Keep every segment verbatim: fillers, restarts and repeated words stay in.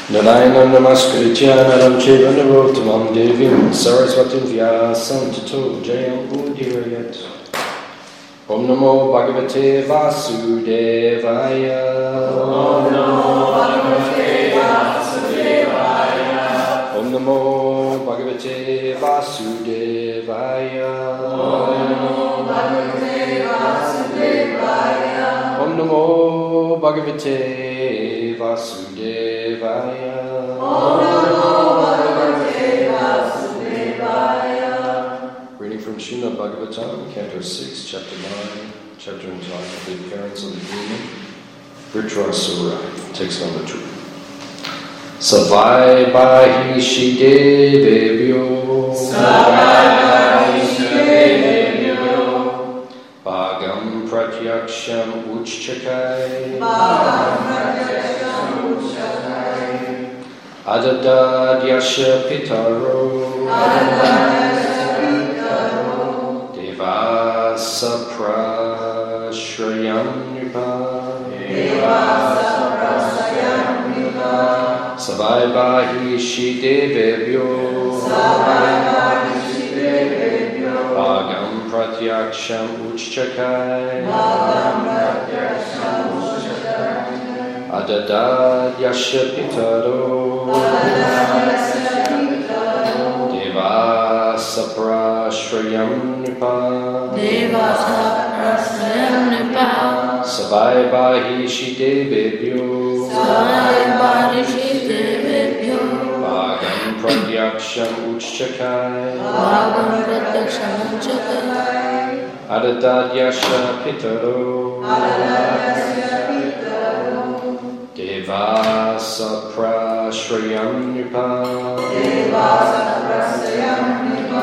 Narayanam namaskritya naram chaiva narottamam devim saraswatim vyasam tato jayam udirayat. Om namo bhagavate vasudevaya. Om namo bhagavate vasudevaya. Om namo bhagavate vasudevaya. Om namo bhagavate vasudevaya. Om namo bhagavate vasudevaya. Om namo bhagavate vasudevaya. Reading from Srimad Bhagavatam, Canto six, Chapter nine, chapter entitled The Appearance of the Demon, Vritrasura, text number two. Savai bahi shidevebhyo. Savai bahi shidevebhyo. Bhagam pratyaksham uchchakai. Bhagam pratyaksham uchchakai. Adadadyasya pitaro. Adadadyasya pitaro. Devasa prashrayam nipa. Devasa prashrayam nipa. Savai bahi shidevebhyo. Savai bahi shidevebhyo. Bhagam pratyaksham uchchakai. Bhagam pratyaksham uchchakai. Adadadyasya pitaro. Adadadyasya pitaro. Devasa prashrayam nipa. Devasa prashrayam nipa. Savai bahi shidevebhyo. Savai bahi shidevebhyo. Bhagam pratyaksham uchchakai. Bhagam pratyaksham uchchakai. Adadadyasya pitaro. Adadadyasya pitaro. Devasa prashrayam nipa. Devasa prashrayam nipa.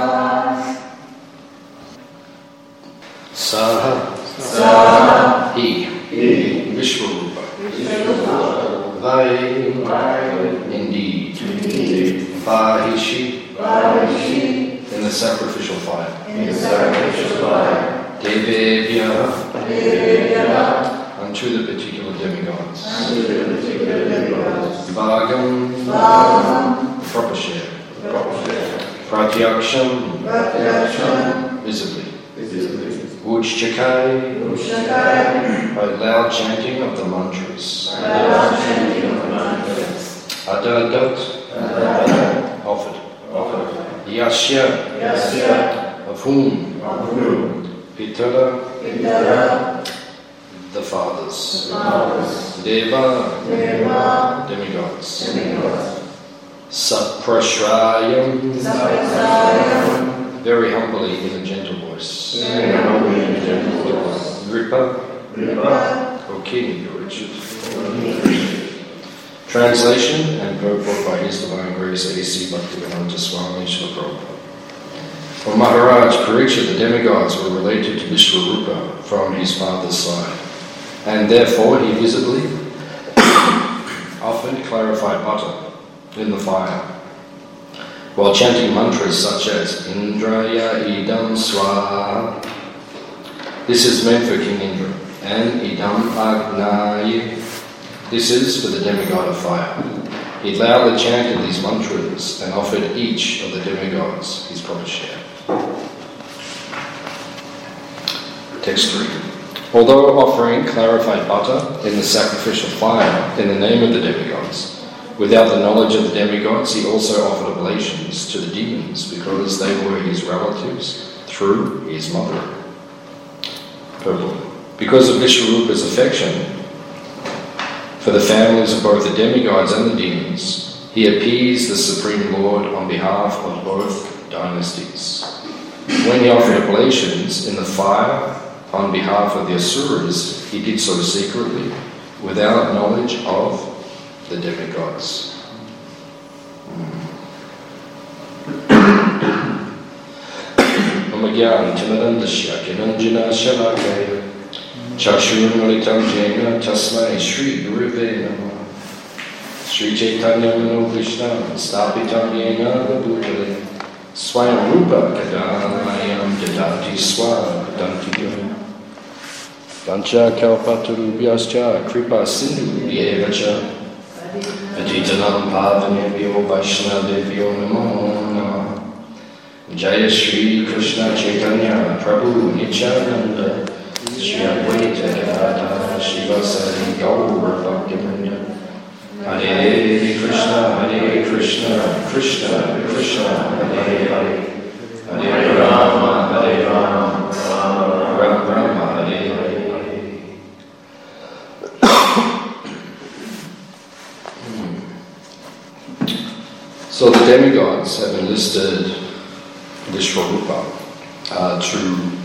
Saha. Saha. He. He. Vishwarupa. Vishwarupa. Vai. Vai. Indeed. Indeed. Vahishi. Vahishi. In the sacrificial fire. In the sacrificial fire. Devebhya. Devebhya. Unto the particular demigods. Unto the particular demigods. Bhagam. Bhagam. Proper share. Proper share. Pratyaksham. Pratyaksham. Visibly. Visibly. Uchchakai. Uchchakai. By loud chanting of the mantras. By loud chanting of the mantras. Adadat. Adadat. Offered. Offered. Yasya. Yasya. Of whom? Of whom? Pitara. Pitara. The fathers. The fathers. Deva. Deva. Demigods. Demigods. Saprashrayam. Saprashrayam. Very humbly in a gentle voice. Very humbly in a gentle voice. Ripa. Ripa. O King, your Richard. Translation and purport by His Divine Grace A C Bhaktivedanta Swami Srila Prabhupada. O Maharaj, Parikshit, the demigods were related to Vishwarupa from his father's side, and therefore he visibly offered clarified butter in the fire, while chanting mantras such as Indraya Idam Swaha. This is meant for King Indra, and Idam Agnaye. This is for the demigod of fire. He loudly chanted these mantras and offered each of the demigods his proper share. Text three. Although offering clarified butter in the sacrificial fire in the name of the demigods, without the knowledge of the demigods, he also offered oblations to the demons because they were his relatives through his mother. Purport. Because of Vishwarupa's affection for the families of both the demigods and the demons, he appeased the Supreme Lord on behalf of both dynasties. When he offered oblations in the fire on behalf of the Asuras, he did so secretly, without knowledge of the demigods. Omagyan Timarandasya Kinanjana Shalakaya Chakshurmalitam Jena Tasmai Shri Guruve Namah Shri Chaitanya Mano Krishna Stapitam Yena Bhutale Swayam Rupa Kadamayam Jadati Swadanti Guru Pancha Kalpatarubhyascha Kripa Sindhu Yevacha Patitanam Pavanebhyo Vaishnavebhyo Namo Namah. Jaya Shri Krishna Chaitanya Prabhu Nityananda Shri Advaita Gadadhara Shivasari Gaura Bhaktivinoda Hare Krishna Hare Krishna Krishna Krishna Hare Hare Hare Rama Hare Rama Rama Rama Hare Hare. So the demigods have enlisted Vishwarupa uh, to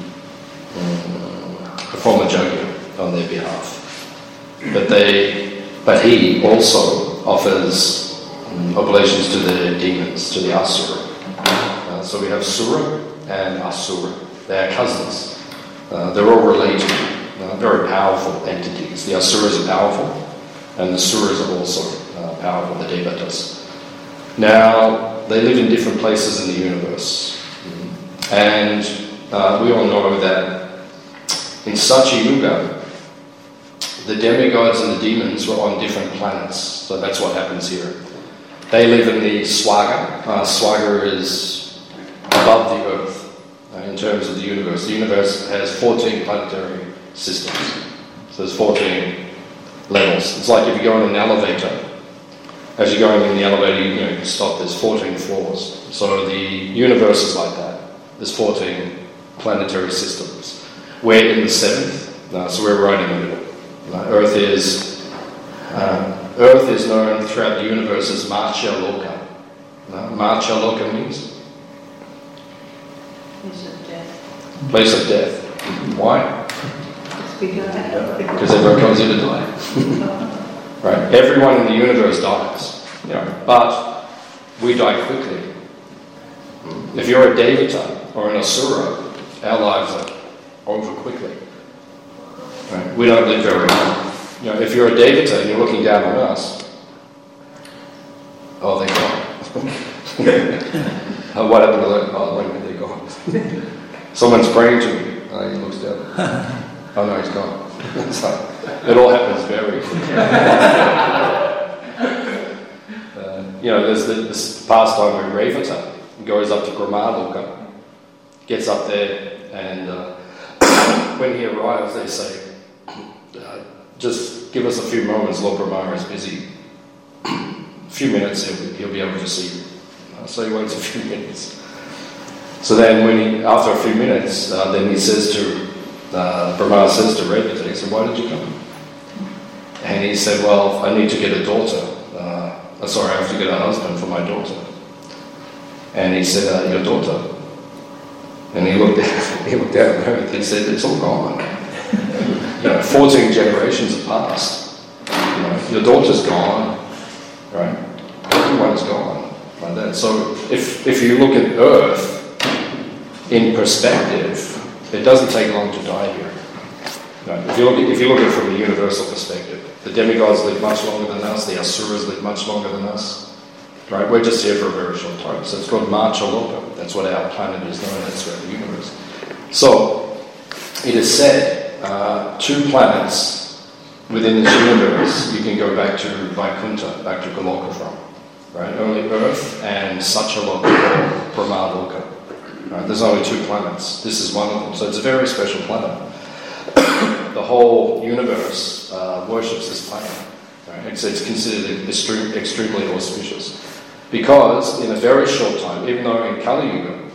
um, perform a yajna on their behalf, but they, but he also offers um, oblations to the demons, to the asura. Uh, so we have sura and asura. They are cousins. Uh, they're all related. Uh, very powerful entities. The asuras are powerful, and the suras are also uh, powerful. The devatas. Now, they live in different places in the universe. And uh, we all know that in Satya Yuga, the demigods and the demons were on different planets. So that's what happens here. They live in the Swaga. Uh, Swaga is above the Earth uh, in terms of the universe. The universe has fourteen planetary systems. So there's fourteen levels. It's like if you go in an elevator. As you're going in the elevator, you, know, you can stop, there's fourteen floors. So the universe is like that. There's fourteen planetary systems. We're in the seventh, uh, so we're right in the middle. Uh, Earth is uh, Earth is known throughout the universe as Marcha Loka. Uh, Marcha Loka means? Place of death. Place of death. Why? Because everyone comes here to die. Right? Everyone in the universe dies, you know, but we die quickly. If you're a devata or an asura, our lives are over quickly. Right? We don't live very long. You know, if you're a devata and you're looking down on us, oh, they're gone. uh, what happened to them? Oh, wait a minute, they're gone. Someone's praying to me. Oh, he looks down. Oh no, he's gone. So, it all happens very quickly. uh, you know, there's the, this pastime where Revata goes up to Brahmaloka, gets up there, and uh, when he arrives, they say, uh, just give us a few moments, Lord Brahma is busy. A few minutes, he'll, he'll be able to see you. Uh, so he waits a few minutes. So then, when he, after a few minutes, uh, then he says to Uh, Brahma says to Revata, he said, why did you come? And he said, well, I need to get a daughter. Uh, sorry, I have to get a husband for my daughter. And he said, uh, your daughter? And he looked at, he looked at her and he said, it's all gone. You know, fourteen generations have passed. You know, your daughter's gone, right? Everyone's gone like that. So if, if you look at Earth in perspective, it doesn't take long to die here. No, if you look at, if you look at it from a universal perspective, the demigods live much longer than us, the asuras live much longer than us. Right? We're just here for a very short time. So it's called Marcha Loka. That's what our planet is known as throughout the universe. So it is said, uh, two planets within this universe you can go back to Vaikuntha, back to Goloka from. Right? Only Earth and Satyaloka or Brahmaloka. Right, there's only two planets. This is one of them. So it's a very special planet. The whole universe uh, worships this planet. Right? It's, it's considered extreme, extremely auspicious. Because in a very short time, even though in Kali Yuga,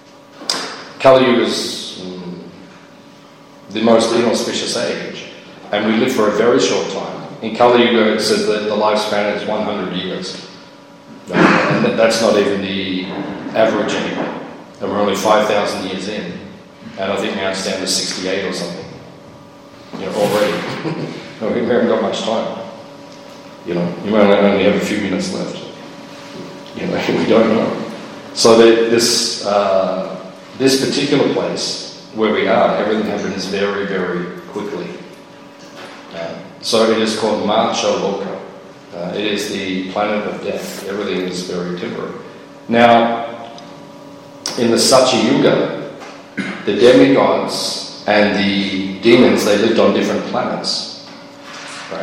Kali Yuga is mm, the most inauspicious age, and we live for a very short time. In Kali Yuga, it says that the lifespan is one hundred years. Right? And that's not even the average anymore. And we're only five thousand years in, and I think now it's down to sixty-eight or something. You know, already. We haven't got much time. You know, you might only have a few minutes left. You know, we don't know. So the, this uh, this particular place where we are, everything happens very, very quickly. Uh, so it is called Marcha Loka. Uh, it is the planet of death. Everything is very temporary. Now, in the Satya Yuga, the demigods and the demons, they lived on different planets. Right?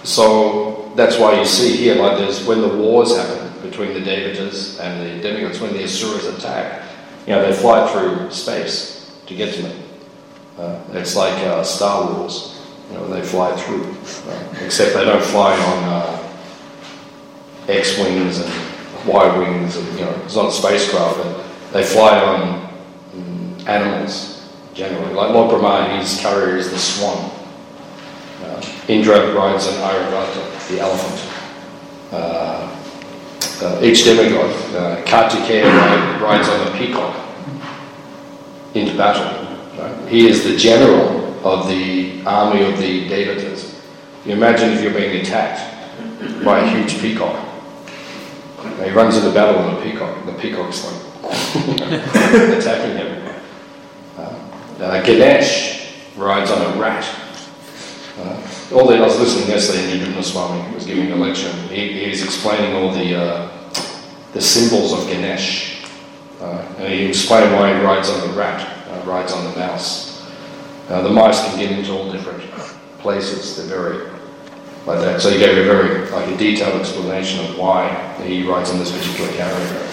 So that's why you see here, like there's when the wars happen between the Devatas and the demigods, when the Asuras attack, you know, they fly through space to get to me. Uh, it's like uh, Star Wars, you know, they fly through, uh, except they don't fly on uh, X-wings and Y-wings, and you know, it's not a spacecraft, but they fly on um, animals generally. Like Lord Brahma, his carrier is the swan. Uh, Indra rides an Airavata, the elephant. Uh, uh, each demigod, uh, Kartikeya ride, rides on the peacock into battle. Right? He is the general of the army of the Devatas. You imagine if you're being attacked by a huge peacock. He runs into battle on a peacock. The peacock's like attacking him. Uh, uh, Ganesh rides on a rat. Uh, all the, I was listening yesterday, Nidhuna Swami was giving a lecture. He, he was explaining all the uh, the symbols of Ganesh. Uh, and he explained why he rides on the rat, uh, rides on the mouse. Uh, the mice can get into all different places. They're very like that. So he gave a very like a detailed explanation of why he rides on this particular carrier.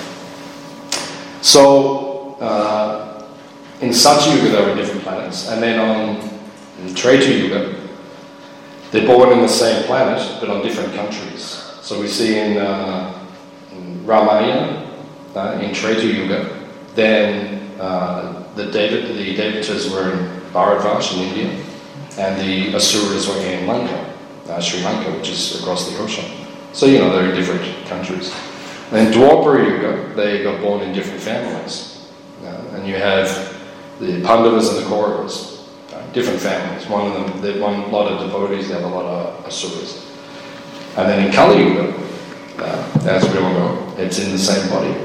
So uh, in Satyuga there were different planets, and then on Treta Yuga they're born in the same planet but on different countries. So we see in, uh, in Ramayana, uh, in Treta Yuga, then uh, the Devat, the Devatas were in Bharadvash in India, and the Asuras were in Lanka, uh, Sri Lanka, which is across the ocean. So you know they're in different countries. Then Dwapara Yuga, they got born in different families, uh, and you have the Pandavas and the Kauravas. Different families. One of them, they one lot of devotees, the other lot of asuras. And then in Kali Yuga, uh, as we all know, it's in the same body.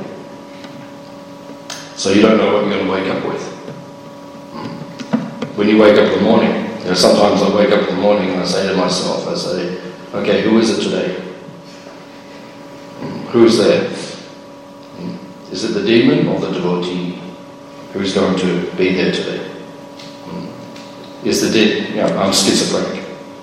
So you don't know what you're going to wake up with. When you wake up in the morning, you know, sometimes I wake up in the morning and I say to myself, I say, okay, who is it today? Who's there? Is it the demon or the devotee? Who's going to be there today? Is the de- yeah, I'm schizophrenic.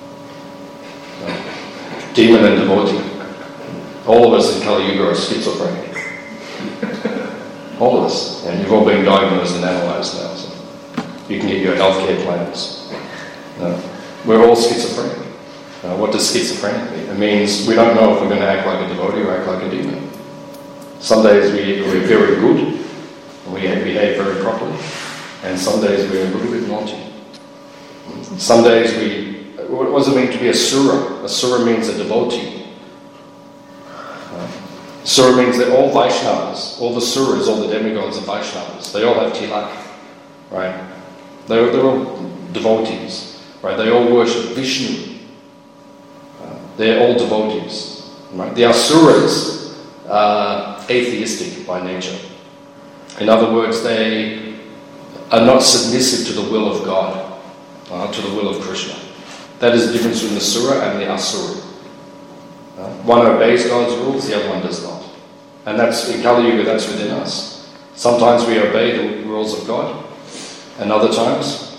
Uh, demon and devotee. All of us in Kali Yuga are schizophrenic. All of us. And you've all been diagnosed and analysed now, so you can get your healthcare plans. Uh, we're all schizophrenic. Uh, what does schizophrenic mean? It means we don't know if we're going to act like a devotee or act like a demon. Some days we, we're very good and we behave very properly, and some days we're a little bit naughty. Some days we... What does it mean to be a sura? A sura means a devotee. Uh, sura means they're all Vaishnavas. All the suras, all the demigods are Vaishnavas. They all have tilak, right? They're, they're all devotees, right? They all worship Vishnu. Uh, they're all devotees, right? The asuras are atheistic by nature. In other words, they are not submissive to the will of God. Uh, to the will of Krishna. That is the difference between the Sura and the Asura. Uh, one obeys God's rules, the other one does not. And that's, in Kali Yuga, that's within us. Sometimes we obey the rules of God, and other times,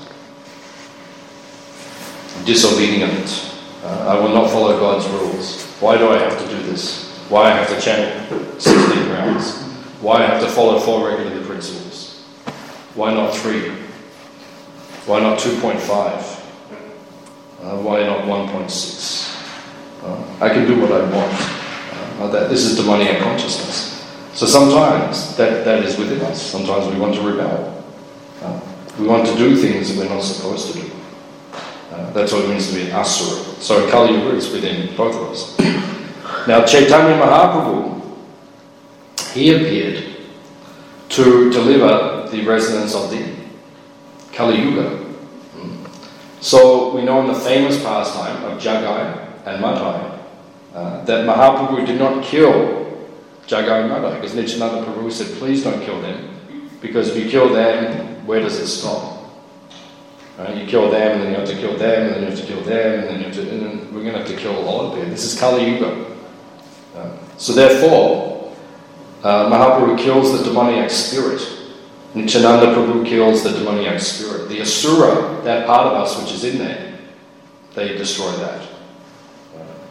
disobedient. Uh, I will not follow God's rules. Why do I have to do this? Why I have to chant sixteen rounds? Why I have to follow four regular principles? Why not three? Why not two point five? Uh, why not one point six? Uh, I can do what I want. Uh, that, this is demoniac consciousness. So sometimes that, that is within us. Sometimes we want to rebel. Uh, we want to do things that we're not supposed to do. Uh, that's what it means to be an asura. So in Kali Yuga, it's within both of us. Now Chaitanya Mahaprabhu, he appeared to deliver the resonance of the Kali Yuga. So we know in the famous pastime of Jagai and Madhai uh, that Mahaprabhu did not kill Jagai and Madhai, because Nityananda Prabhu said, please don't kill them, because if you kill them, where does it stop? Right? You kill them, and then you have to kill them, and then you have to kill them, and then you have to, and then we're going to have to kill a lot of people. This is Kali Yuga. Uh, so therefore, uh, Mahaprabhu kills the demoniac spirit. Nityananda Prabhu kills the demoniac spirit. The Asura, that part of us which is in there, they destroy that. Uh,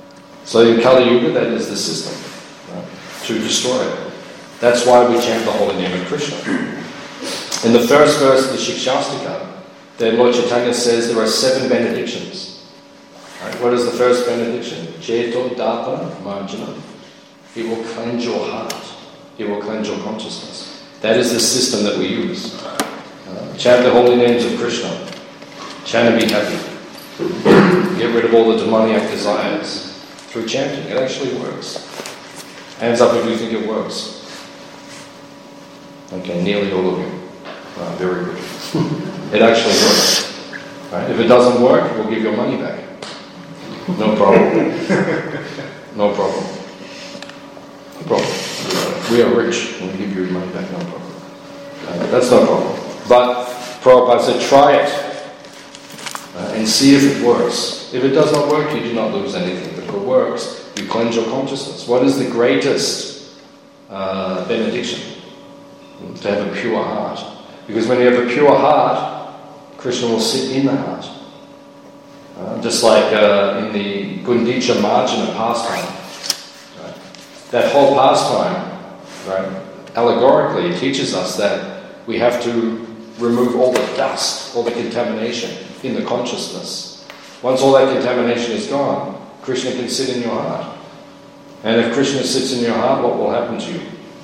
So in Kali Yuga, that is the system, right? To destroy it. That's why we chant the holy name of Krishna. In the first verse of the Shikshastika, then Lord Chaitanya says there are seven benedictions. Right? What is the first benediction? Cheto Data Marjana. It will cleanse your heart. It will cleanse your consciousness. That is the system that we use. Uh, chant the holy names of Krishna. Chant and be happy. Get rid of all the demoniac desires through chanting. It actually works. Hands up if you think it works. Okay, nearly all of you. Uh, very good. It actually works. Right? If it doesn't work, we'll give your money back. No problem. No problem. No problem. We are rich. We'll give you your money back. No problem. Uh, that's no problem. But Prabhupada said, try it. Uh, and see if it works. If it does not work, you do not lose anything. But if it works, you cleanse your consciousness. What is the greatest uh, benediction? To have a pure heart. Because when you have a pure heart, Krishna will sit in the heart. Uh, just like uh, in the Gundicha Marjana pastime. Right? That whole pastime, right, allegorically teaches us that we have to remove all the dust, all the contamination in the consciousness. Once all that contamination is gone, Krishna can sit in your heart. And if Krishna sits in your heart, what will happen to you?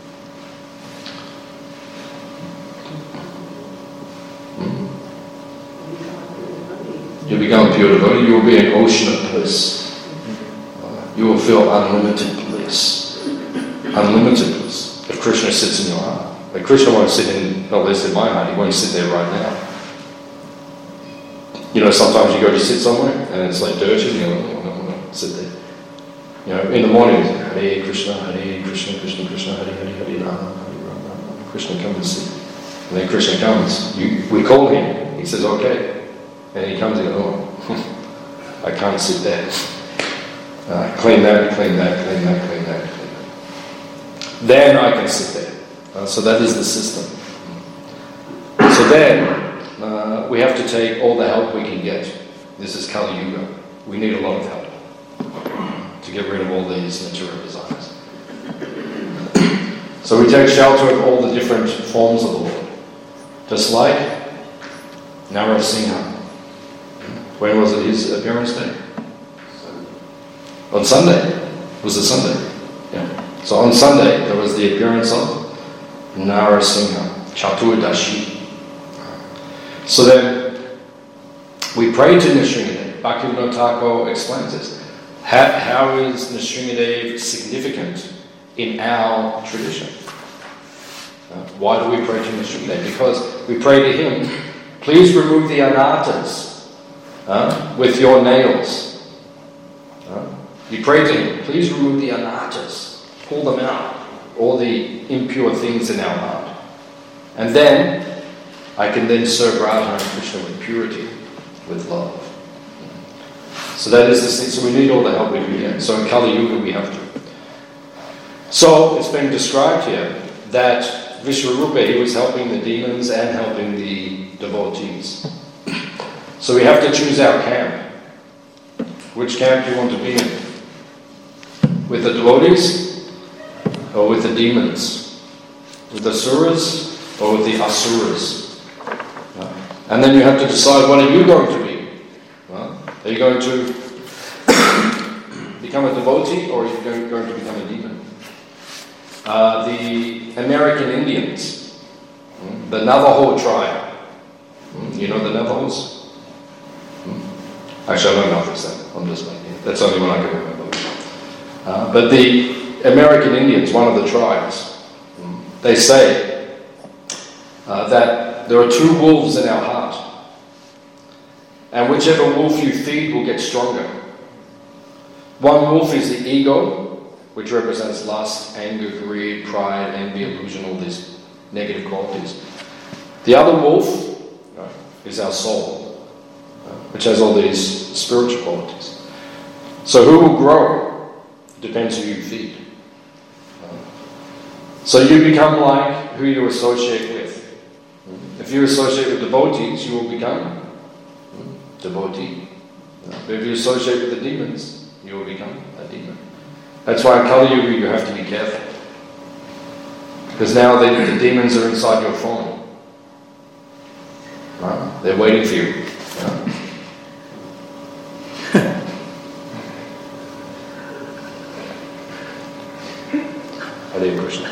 You become a pure devotee, you will be an ocean of bliss. You will feel unlimited bliss. Unlimited bliss. If Krishna sits in your heart. But Krishna won't sit in, not least in my heart, he won't sit there right now. You know, sometimes you go to sit somewhere and it's like dirty and you go, oh, no, no, no, sit there. You know, in the morning, Hare Krishna, Hare Krishna, Krishna Krishna, Hare Hare, Hare Rama, Hare Rama. Krishna comes and sit. And then Krishna comes. You, we call him. He says, okay. And he comes and goes, oh, I can't sit there. Uh, clean that, clean that, clean that, clean that, clean that. Then I can sit there. Uh, so that is the system. So then, uh, we have to take all the help we can get. This is Kali Yuga. We need a lot of help to get rid of all these material desires. So we take shelter of all the different forms of the Lord. Just like Narasingha. When was it his appearance day? On Sunday. It was a Sunday. Yeah. So on Sunday there was the appearance of Narasingha, Chaturdashi. So then we pray to Nrsimhadev. Bhaktivinoda Thakur explains this. How, how is Nrsimhadev significant in our tradition? Uh, why do we pray to Nrsimhadev? Because we pray to him, please remove the anarthas uh, with your nails. Uh, you pray to him, please remove the anarthas, pull them out, all the impure things in our heart. And then I can then serve Radha and Krishna with purity, with love. So that is the thing. So we need all the help we can get. So in Kali Yuga we have to. So it's been described here that Vishwarupa, he was helping the demons and helping the devotees. So we have to choose our camp. Which camp do you want to be in? With the devotees or with the demons? With the suras or with the asuras? And then you have to decide, what are you going to be? Well, are you going to become a devotee or are you going, going to become a demon? Uh, the American Indians, the Navajo tribe. You know the Navajos? Actually, I don't know if it's that. I'm just making it. That's the only one I can remember. Uh, but the American Indians, one of the tribes, they say uh, that there are two wolves in our heart. And whichever wolf you feed will get stronger. One wolf is the ego, which represents lust, anger, greed, pride, envy, illusion, all these negative qualities. The other wolf uh, is our soul, which has all these spiritual qualities. So who will grow depends who you feed. So you become like who you associate with. If you associate with devotees, you will become devotee. But if you associate with the demons, you will become a demon. That's why in Kali Yuga you have to be careful. Because now the, the demons are inside your phone. Right? They're waiting for you. Right? Hare Krishna.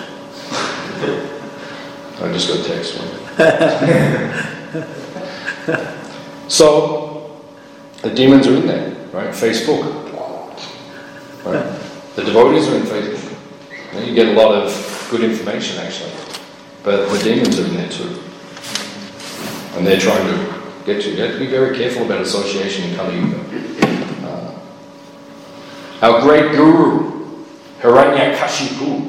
I just got a text one. So, the demons are in there, right? Facebook. Right? The devotees are in Facebook. And you get a lot of good information actually. But the demons are in there too. And they're trying to get you. You have to be very careful about association in Kali Yuga. Uh, our great guru, Hiranyakashipu.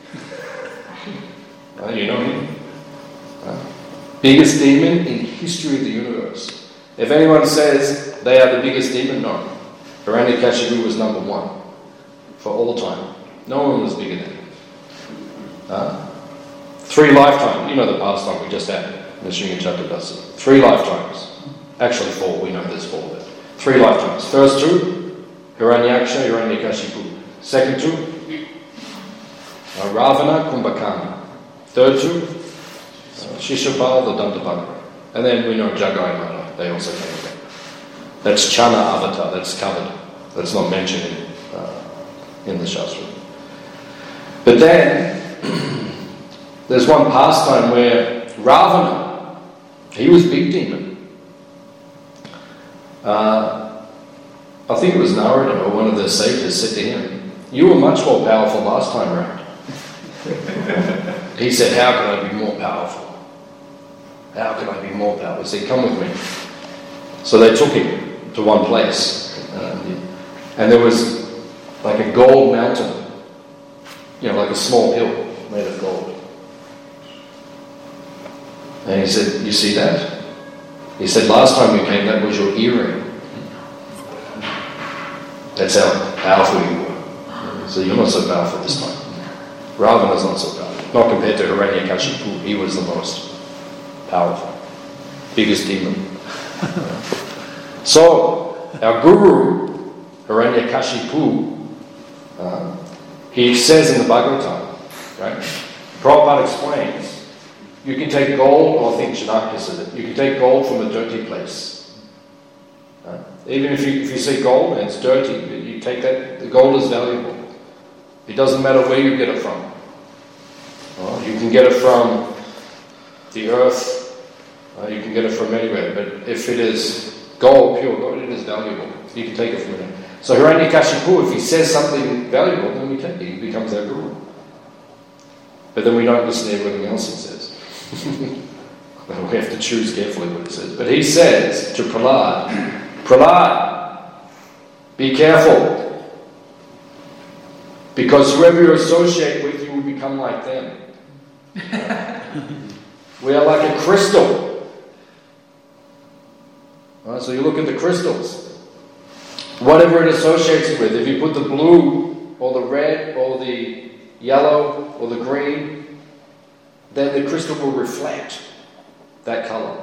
Uh, you know him? Uh, biggest demon in history of the universe. If anyone says they are the biggest demon, no. Hiranyakashipu was number one for all time. No one was bigger than him. Uh, three lifetimes. You know the pastime we just had. Nrsimha Chaturdashi. Three lifetimes. Actually four, we know there's four there. Three lifetimes. First two, Hiranyaksha, Hiranyakashipu. Second two, uh, Ravana, Kumbhakana. Third two, uh, Shishupal, the Dandapani. And then we know Jagai Mara, they also came there. That's Chana avatar, that's covered. That's not mentioned in, uh, in the Shastra. But then, there's one pastime where Ravana, he was big demon. Uh, I think it was Narada or one of the sages said to him, "You were much more powerful last time round." He said, "How can I be more powerful? How can I be more powerful?" He said, "Come with me." So they took him to one place. Uh, and there was like a gold mountain. You know, like a small hill made of gold. And he said, "You see that?" He said, "Last time you came, that was your earring." That's how powerful you were. So you're not so powerful this time. Ravana's not so powerful. Not compared to Hiranyakashipu, he was the most powerful. Biggest demon. So, our guru, Hiranyakashipu, uh, he says in the Bhagavatam, right? Prabhupada explains, you can take gold, or I think Janaka said it, you can take gold from a dirty place. Uh, even if you, if you see gold and it's dirty, you take that, the gold is valuable. It doesn't matter where you get it from. Uh, you can get it from the earth, uh, you can get it from anywhere, but if it is gold, pure gold, it is valuable. You can take it from it. So Hiranyakashipu, if he says something valuable, then we take it, he becomes our guru. But then we don't listen to everything else he says. We have to choose carefully what he says. But he says to Prahlad, Prahlad, be careful. Because whoever you associate with, you will become like them. We are like a crystal. Right, so you look at the crystals. Whatever it associates with, if you put the blue or the red or the yellow or the green, then the crystal will reflect that colour.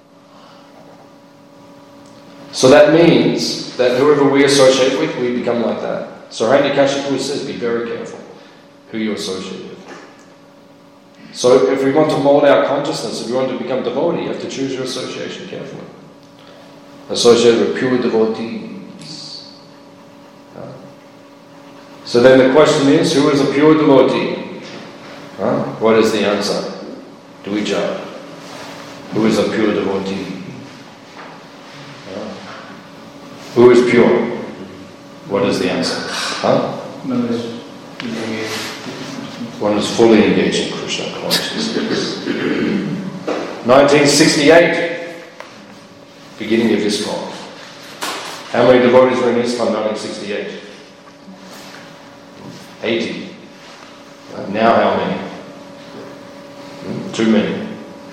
So that means that whoever we associate with, we become like that. So Hiranyakashipu says, be very careful who you associate with. So if we want to mould our consciousness, if we want to become devotee, you have to choose your association carefully. Associated with pure devotees. Uh, so then the question is, who is a pure devotee? Uh, what is the answer? Do we judge? Who is a pure devotee? Uh, who is pure? What is the answer? Huh? One is fully engaged in Krishna consciousness. nineteen sixty-eight, beginning of ISKCON. How many devotees were in ISKCON in nineteen sixty-eight? eighty. Uh, now how many? Hmm? Too many.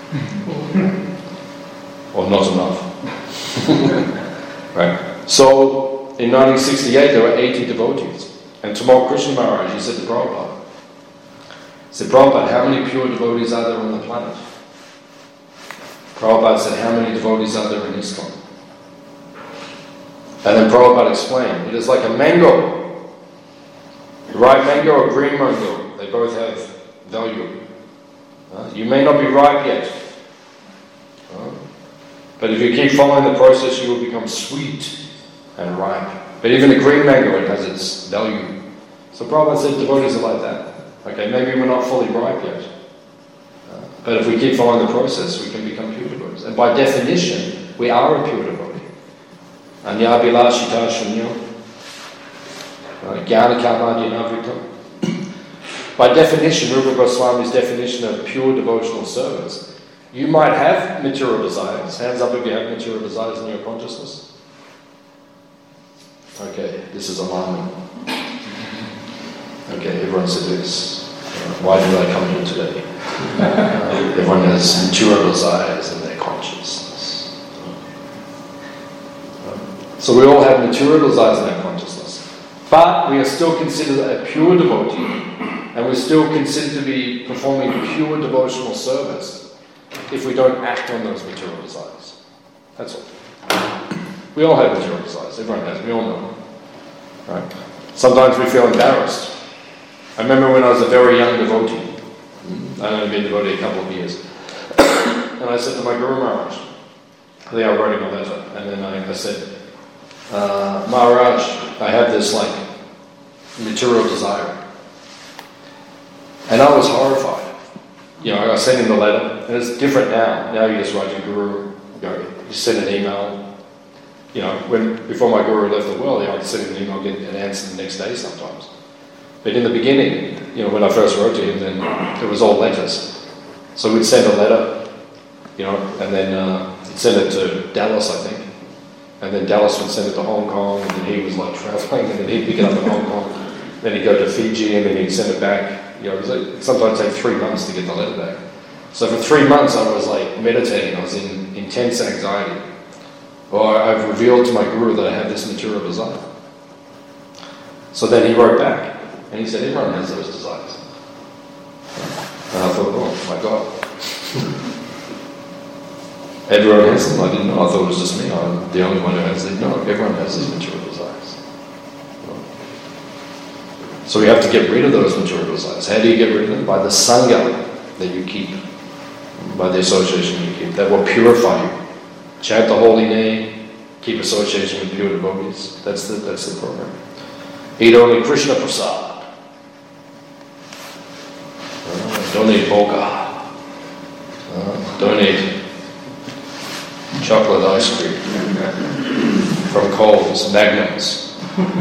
Or not enough. Right. So, in nineteen sixty-eight there were eighty devotees. And Tamal Krishna Maharaj, he said to Prabhupada, he said, Prabhupada, how many pure devotees are there on the planet? Prabhupada said, how many devotees are there in ISKCON? And then Prabhupada explained, it is like a mango. A ripe mango or green mango, they both have value. Uh, you may not be ripe yet. Uh, but if you keep following the process, you will become sweet and ripe. But even a green mango, it has its value. So Prabhupada said devotees are like that. Okay, maybe we're not fully ripe yet. Uh, but if we keep following the process, we can become pure devotees. And by definition, we are a pure devotee. Anyabhilashita shunyam. Jnana karmadhyanavrita. By definition, Rupa Goswami's definition of pure devotional service, you might have material desires. Hands up if you have material desires in your consciousness. Okay, this is alarming. Okay, everyone said this. Uh, why did I come here today? Uh, everyone has material desires in their consciousness. Uh, so we all have material desires in our consciousness. But we are still considered a pure devotee, and we're still considered to be performing pure devotional service if we don't act on those material desires. That's all. We all have material desires. Everyone has. We all know. Right? Sometimes we feel embarrassed. I remember when I was a very young devotee. I'd only been devotee a couple of years. And I said to my Guru Maharaj, I think I wrote him a letter, and then I, I said, uh, Maharaj, I have this like material desire. And I was horrified. You know, I sent him the letter, and it's different now. Now you just write to Guru, you know, you send an email. You know, when before my Guru left the world, I'd send him an email, get an answer the next day sometimes. But in the beginning, you know, when I first wrote to him, then it was all letters. So we'd send a letter, you know, and then uh, he'd send it to Dallas, I think. And then Dallas would send it to Hong Kong, and then he was like traveling, and then he'd pick it up in Hong Kong. Then he'd go to Fiji, and then he'd send it back. You know, it was like, sometimes take three months to get the letter back. So for three months, I was like meditating. I was in intense anxiety. Well, I've revealed to my Guru that I have this material desire. So then he wrote back. And he said, everyone has those desires. And I thought, oh my God. Everyone has them. I didn't know. I thought it was just me. I'm the only one who has them. No, everyone has these material desires. So we have to get rid of those material desires. How do you get rid of them? By the sangha that you keep. By the association you keep. That will purify you. Chant the holy name. Keep association with pure devotees. That's the, that's the program. Eat only Krishna Prasad. Donate boga. Uh, donate chocolate ice cream from Coles, Magnums.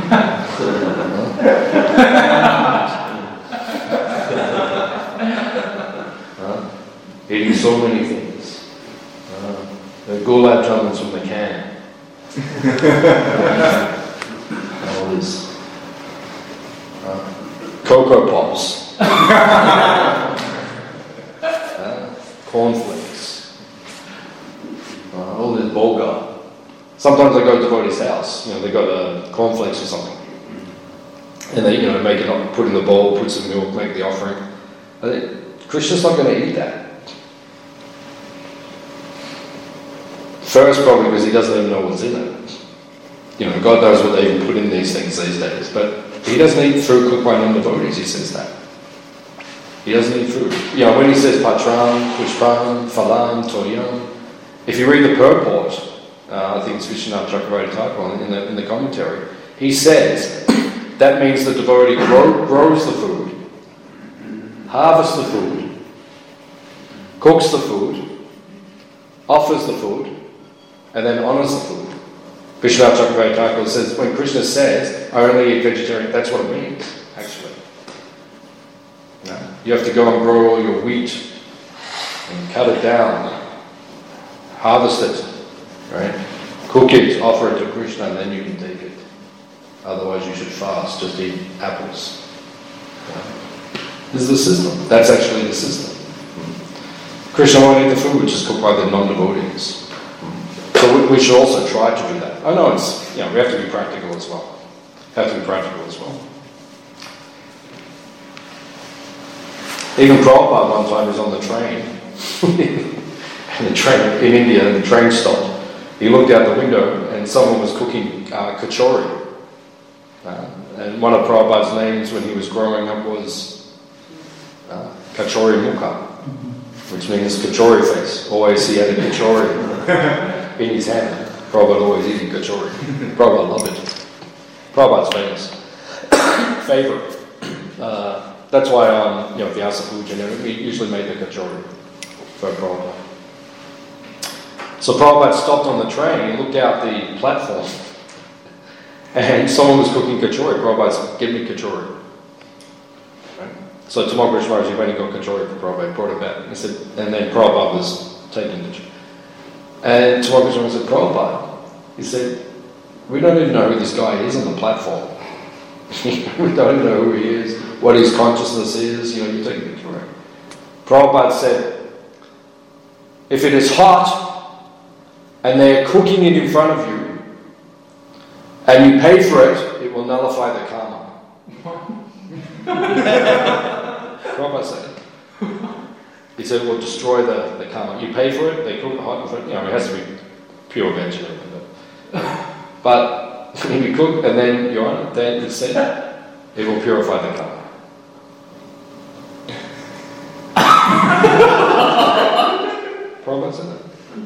uh, eating so many things. Uh, the gulab jamuns from the can. All this. Uh, Cocoa Pops. Cornflakes, uh, all this boga. Sometimes I go to devotee's house, you know, they got uh, cornflakes or something, and they, you know, make it up, put in the bowl, put some milk, make the offering. I think Krishna's not going to eat that. First, probably because he doesn't even know what's in it. You know, God knows what they even put in these things these days, but he doesn't eat food cooked by non-devotees. He says that. He doesn't eat food. You know, when he says patram, pushpam, phalam, toyam, if you read the purport, uh, I think it's Vishwanath Chakravarti Thakur in the, in the commentary, he says that means the devotee grow, grows the food, harvests the food, cooks the food, offers the food, and then honors the food. Vishwanath Chakravarti Thakur says, when Krishna says, I only eat vegetarian, that's what it means, actually. You have to go and grow all your wheat and cut it down, harvest it, right? Cook it, offer it to Krishna, and then you can take it. Otherwise you should fast, just eat apples. This is the system. That's actually the system. Krishna won't eat the food which is cooked by the non-devotees. So we should also try to do that. I know it's, you know, we have to be practical as well. Have to be practical as well. Even Prabhupada one time was on the train, and the train in India, the train stopped. He looked out the window, and someone was cooking uh, Kachori. Uh, and one of Prabhupada's names when he was growing up was uh, Kachori Mukha, which means Kachori face. Always he had a Kachori in his hand. Prabhupada always eating Kachori. Prabhupada loved it. Prabhupada's famous. Favorite. Uh, that's why, um, you know, Vyasa Puja, we usually make the Kachori for Prabhupada. So Prabhupada stopped on the train, he looked out the platform, and someone was cooking Kachori. Prabhupada said, give me Kachori. Right? So Tamal Krishna Maharaj, he went and got Kachori for Prabhupada, brought it back. He said, and then Prabhupada was taking it. And Tamal Krishna Maharaj said, Prabhupada, he said, we don't even know who this guy is on the platform. We don't know who he is, what his consciousness is, you know, you take it correct. Prabhupada said, if it is hot and they're cooking it in front of you and you pay for it, it will nullify the karma. Prabhupada said it. He said it will destroy the, the karma. You pay for it, they cook it hot in front of you. You know, it has to be pure vegetarian. But, but when you cook and then you on it, then it's said it will purify the karma. Prabhupada said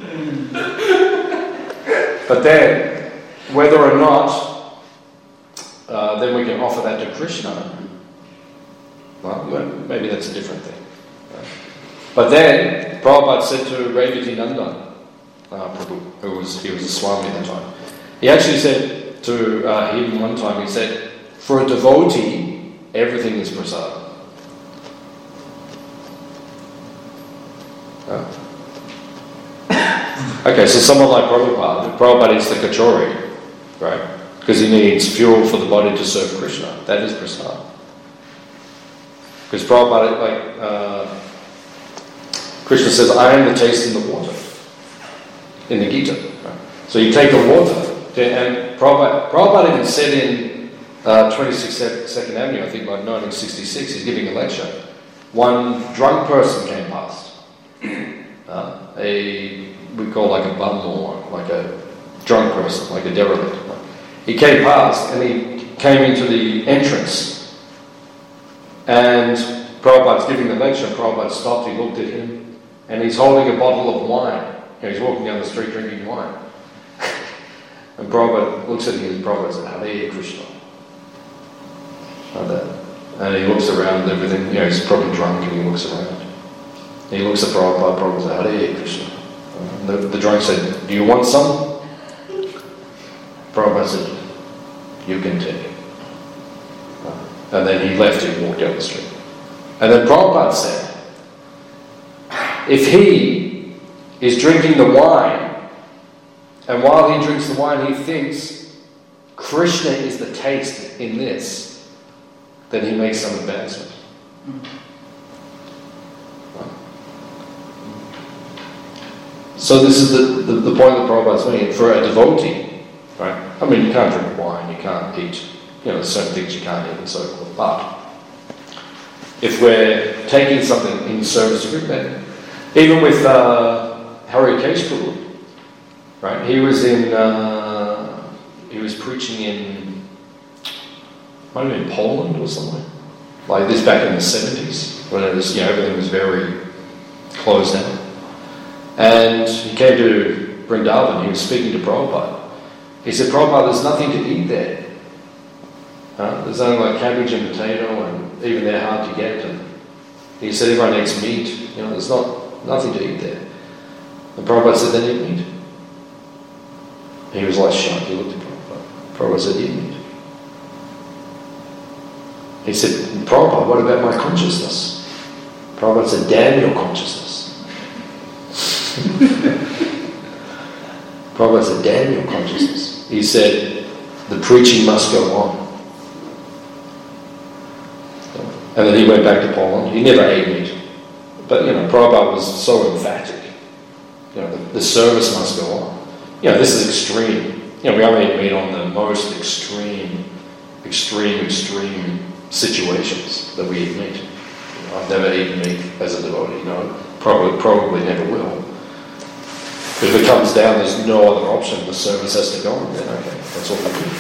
it. But then, whether or not, uh, then we can offer that to Krishna. Well, maybe that's a different thing. Right? But then, Prabhupada said to Revati Nandan, uh, Prabhu, who was he was a Swami at the time, he actually said to uh, him one time, he said, for a devotee, everything is prasad. Uh, Okay, so someone like Prabhupada, Prabhupada eats the kachori, right? Because he needs fuel for the body to serve Krishna. That is prasad. Because Prabhupada, like, uh, Krishna says, I am the taste in the water, in the Gita. Right? So you take the water, and Prabhupada, Prabhupada even said in uh, twenty-six Second Avenue, I think like nineteen sixty-six, he's giving a lecture. One drunk person came past. Uh, a we call like a bum or like a drunk person, like a derelict. He came past and he came into the entrance, and Prabhupada's giving the lecture. Prabhupada stopped, he looked at him, and he's holding a bottle of wine. You know, he's walking down the street drinking wine. And Prabhupada looks at him and Prabhupada said, Hare Krishna. Like that. And he looks around and everything, you know, he's probably drunk and he looks around. He looks at Prabhupada, Prabhupada said, Hare Krishna. And the, the drunk said, do you want some? Prabhupada said, you can take it. And then he left and walked down the street. And then Prabhupada said, if he is drinking the wine, and while he drinks the wine he thinks Krishna is the taste in this, then he makes some advancement. So this is the, the, the point that Prabhupada's making. For a devotee, right? I mean, you can't drink wine, you can't eat, you know, there's certain things you can't eat and so forth. But if we're taking something in service to Krishna, even with uh, Harikesh Prabhu, right? He was in, uh, he was preaching in, might have been Poland or somewhere, like this back in the seventies, when it was, you know, everything was very closed down. And he came to Vrindavan, he was speaking to Prabhupada. He said, Prabhupada, there's nothing to eat there. Uh, there's only like cabbage and potato, and even they're hard to get. And he said, everyone eats meat. You know, there's not nothing to eat there. And Prabhupada said, then eat meat. He was like shocked. He looked at Prabhupada. Prabhupada said, eat meat. He said, Prabhupada, what about my consciousness? Prabhupada said, damn your consciousness. Prabhupada said, damn your consciousness. He said, the preaching must go on. And then he went back to Poland. He never ate meat. But, you know, Prabhupada was so emphatic. You know, the, the service must go on. You know, this is extreme. You know, we only eat meat on the most extreme, extreme, extreme situations that we eat meat. You know, I've never eaten meat as a devotee. You know, probably, probably never will. If it comes down, there's no other option. The service has to go on. Then okay, that's all we do.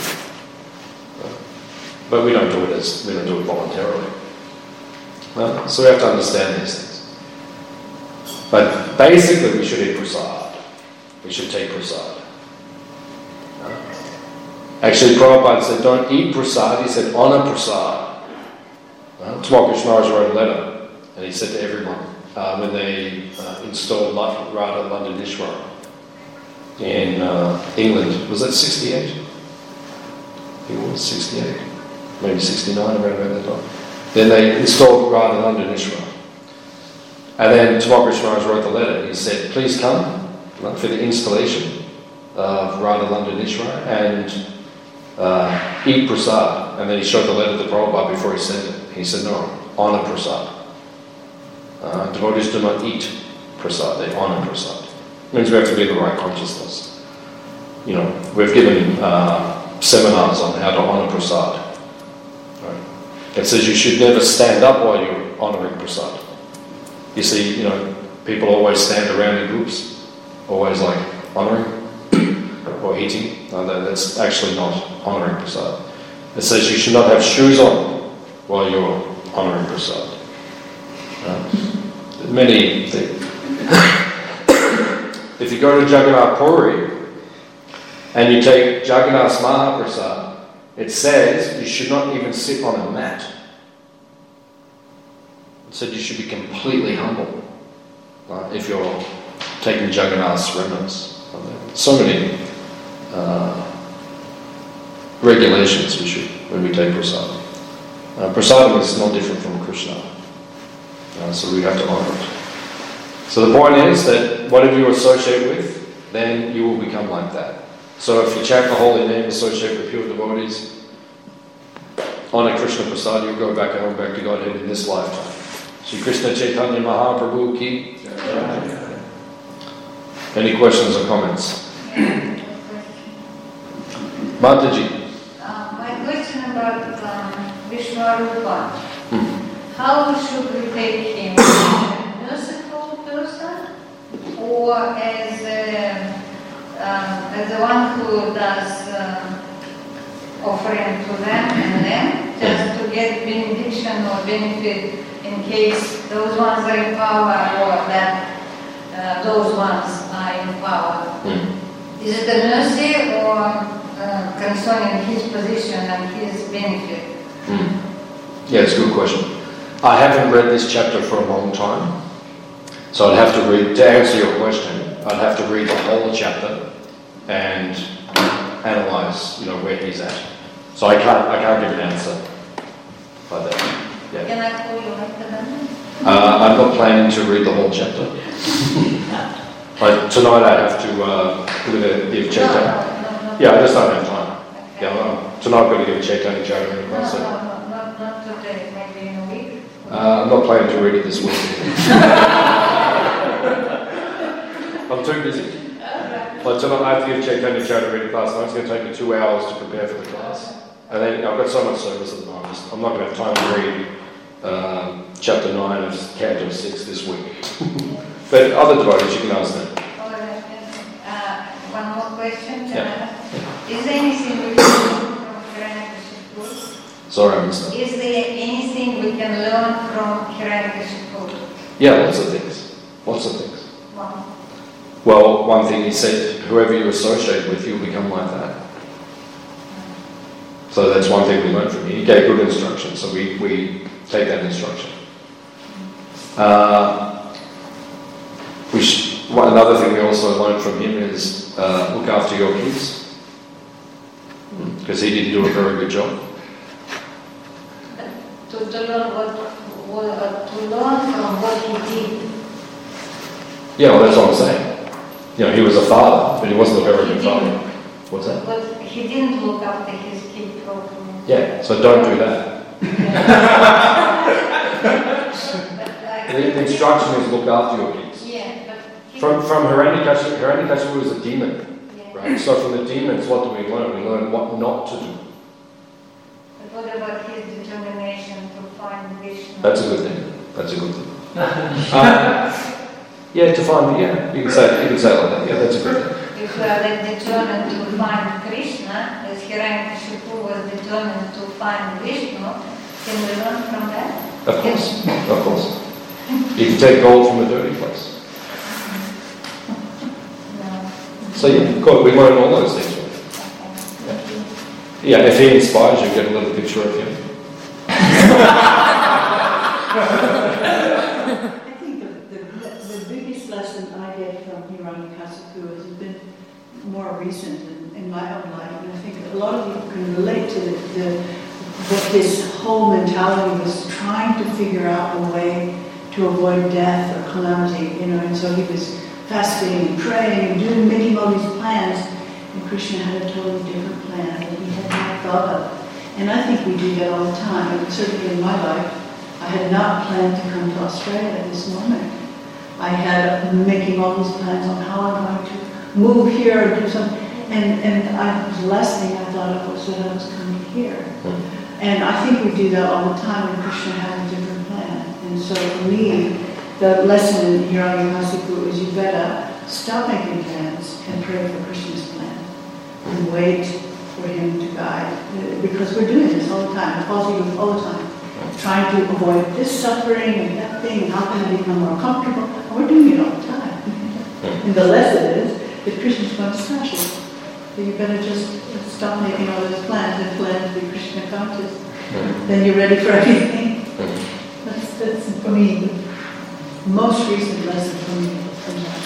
But we don't do it as we don't do it voluntarily. No? So we have to understand these things. But basically, we should eat prasad. We should take prasad. No? Actually, Prabhupada said, "Don't eat prasad." He said, "Honor prasad." No? Tamal Krishnaraj wrote a letter, and he said to everyone uh, when they uh, installed Radha Londonishwara in uh, England, was that sixty-eight? I think it was sixty-eight. Maybe sixty-nine, around about that time. Then they installed Radha Londonishwara. And then Tamal Krishnaraj wrote the letter. He said, "Please come for the installation of Radha Londonishwara and uh, eat prasad." And then he showed the letter to Prabhupada before he sent it. He said, "No, honor prasad. Uh, devotees do not eat prasad, they honor prasad." It means we have to be in the right consciousness. You know, we've given uh, seminars on how to honor prasad. It says you should never stand up while you're honouring prasad. You see, you know, people always stand around in groups, always like honouring or eating. No, that, that's actually not honouring prasad. It says you should not have shoes on while you're honouring prasad. Uh, many things. If you go to Jagannath Puri and you take Jagannath Mahaprasad, it says you should not even sit on a mat. It said you should be completely humble uh, if you're taking Jagannath's remnants. So many uh, regulations we should when we take prasadam. Uh, prasadam is no different from Krishna, uh, so we have to honour it. So the point is that whatever you associate with, then you will become like that. So if you chant the holy name, associate with pure devotees, honor Krishna Prasad, you'll go back home, back to Godhead in this lifetime. Shri Krishna Chaitanya Mahaprabhu ki. Any questions or comments? Mataji. Uh, my question about um, Vishwarupa. Hmm. How should we take him? As a merciful person or as a Um, as the one who does um, offering to them and them, just to get benediction or benefit in case those ones are in power or that uh, those ones are in power. Mm. Is it a mercy or uh, concerning his position and his benefit? Mm. Yeah, it's a good question. I haven't read this chapter for a long time, so I'd have to read, to answer your question, I'd have to read the whole chapter and analyze, you know, where he's at. So I can't, I can't give an answer by that. Yeah. Can I call you after that? Uh, I'm not planning to read the whole chapter. Like tonight, I have to uh, give, give Chaitanya. No, no, no, Yeah, I just don't have time. Okay. Yeah, well, tonight I've got to give Chaitanya Chaitanya No, class. no, So, no, not, not today, maybe in a week. uh, I'm not planning to read it this week. I'm too busy. But tonight I have to give Chaitanya Chaitanya class. Now it's going to take me two hours to prepare for the class. And then I've got so much service at the moment. I'm not going to have time to read um, chapter nine of Canto six this week. But other devotees, you can ask them. All right. Uh, one more question. Yeah. Uh, is there anything we can learn from Hiranyakashipu? Sorry, I missed that. Is there anything we can learn from Hiranyakashipu? Yeah, lots of things. Lots of things. One. Well, one thing he said, whoever you associate with, you'll become like that. So that's one thing we learned from him. He gave good instruction, so we, we take that instruction. Uh, we sh- one, another thing we also learned from him is uh, look after your kids, because he didn't do a very good job. To, to learn what, what uh, to learn from what he did. Yeah, well, that's what I'm saying. You know, he was a father, but he wasn't a very good father. What's that? But he didn't look after his kid properly. Yeah, so don't do that. But, The, the instruction is look after your kids. Yeah, but he, From from Hiranyakashipu, Hiranyakashipu was a demon, yeah. right? So from the demons, what do we learn? We learn what not to do. But what about his determination to find Vishnu? That's a good thing. That's a good thing. uh, Yeah, to find, yeah, you can say you can say it like that. Yeah, that's a good thing. If we are like determined to find Krishna, as Hiranyakashipu was determined to find Vishnu, can we learn from that? Of course, of course. You can take gold from a dirty place. No. So yeah, cool. We learn all those things. Okay. Yeah, if he inspires you, get a little picture of him. I think the, the, the biggest lesson I get from Hiranyakasipu has been more recent in, in my own life, and I think a lot of people can relate to the, the what his whole mentality was trying to figure out a way to avoid death or calamity, you know, and so he was fasting and praying and doing, making all these plans, and Krishna had a totally different plan that he had not thought of. And I think we do that all the time, and certainly in my life, I had not planned to come to Australia at this moment. I had making all these plans on how I'm going to move here and do something, and, and I, the last thing I thought of was that I was coming here. And I think we do that all the time, and Krishna had a different plan. And so for me, the lesson in Hiranyakasipu is you better stop making plans and pray for Krishna's plan and wait for him to guide. Because we're doing this all the time, it falls you all the time. Trying to avoid this suffering and that thing, and how can I become more comfortable? And we're doing it all the time. And the lesson is that Krishna's going to smash it. So you better just stop making all those plans and plan to be Krishna conscious. Mm-hmm. Then you're ready for everything. Mm-hmm. That's, that's, for me, the most recent lesson for me from that.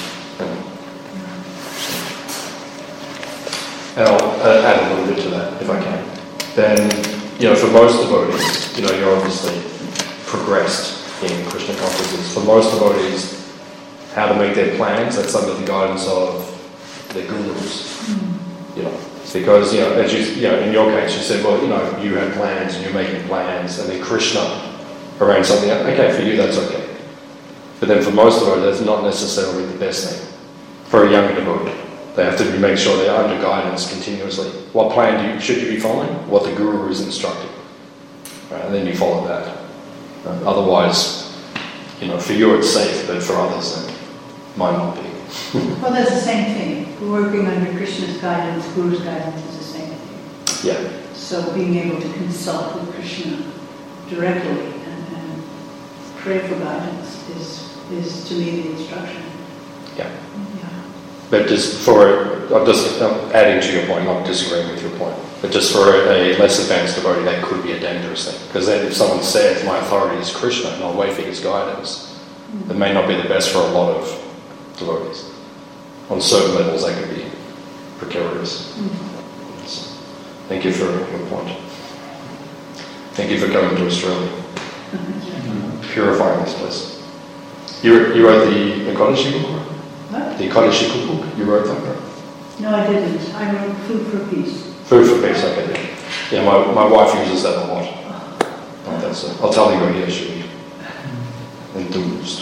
And I'll uh, add a little bit to that, if I can. Then, you know, for most devotees, you know, you're obviously progressed in Krishna consciousness. For most devotees, how to make their plans, that's under the guidance of their gurus. Mm-hmm. You know, because, you know, as you, you know, in your case, you said, well, you know, you had plans and you're making plans, and then Krishna arranged something out. Okay, for you, that's okay. But then for most of us, that's not necessarily the best thing. For a younger devotee, they have to be, make sure they're under guidance continuously. What plan do you, should you be following? What the guru is instructing. Right, and then you follow that. Right? Otherwise, you know, for you it's safe, but for others, it might not be. Well, that's the same thing. Working under Krishna's guidance, Guru's guidance is the same thing. Yeah. So being able to consult with Krishna directly and, and pray for guidance is, is to me the instruction. Yeah. Yeah. But just for, I'm just I'm adding to your point, not disagreeing with your point, but just for a, a less advanced devotee, that could be a dangerous thing. Because then if someone says, my authority is Krishna and I'll wait for his guidance, mm-hmm. it may not be the best for a lot of devotees. On certain levels, that could be precarious. Mm-hmm. So, thank you for your point. Thank you for coming to Australia. Mm-hmm. Purifying this place. You, you wrote the Ekadashi book? What? The Ekadashi book? You wrote that, right? No, I didn't. I wrote Food for Peace. Food for Peace, okay. Yeah, my, my wife uses that a lot. Like that, so I'll tell you what you should be enthused.